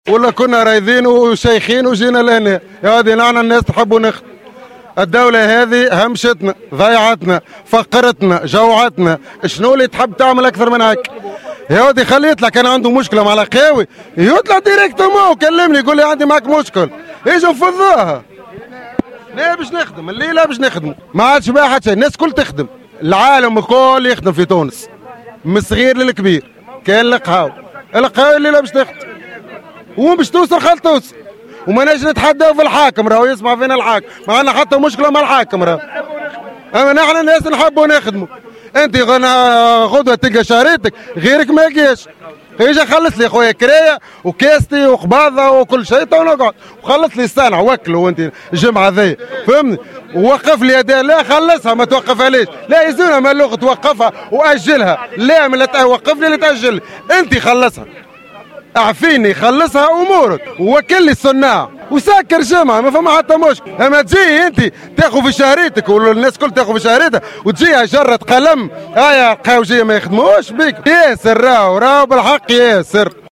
ولا كنا رايدين وشيخين وجينا لهنا. يا ودي نحن الناس تحبوا نخدم. الدولة هذه همشتنا، ضيعتنا، فقرتنا، جوعتنا. شنو اللي تحب تعمل أكثر من هيك؟ يا ودي خليه يطلع، كان عنده مشكلة مع القهاوي يطلع ديريكتومون وكلمني يقول لي عندي معك مشكل، يجوا نفضوها. لا باش نخدم الليلة باش نخدم، ما عادش بقى حتى شيء، الناس كل تخدم، العالم الكل يخدم في تونس من الصغير للكبير. كان القهاوي الليلة باش تخدم وين باش توصل خل توصل. وما نجي نتحداو في الحاكم، راهو يسمع فينا الحاكم، ما عندنا حتى مشكله مع الحاكم راهو. اما نحن الناس نحبوا نخدموا. انت غدوه تلقى شهريتك غيرك ما يلقاش، يجي خلص لي خويا كرايه وكاستي وقباضه وكل شيء تو نقعد وخلص لي السنه وكلوا انت الجمعه ذي فهمني. ووقف لي اداء، لا خلصها ما توقفها ليش؟ لا يزولها ملوخ توقفها واجلها، لا من لا توقف لي لا تاجل، انت خلصها اعفيني خلصها امورك ووكل لي الصناع وسكر جمعه ما فما حتى مشكل. اما تجي انت تاخذ في شهريتك والناس كل تاخذ في شهريتها وتجيها جره قلم هيا قاوجيه ما يخدموش بيك. ياسر راهو بالحق ياسر.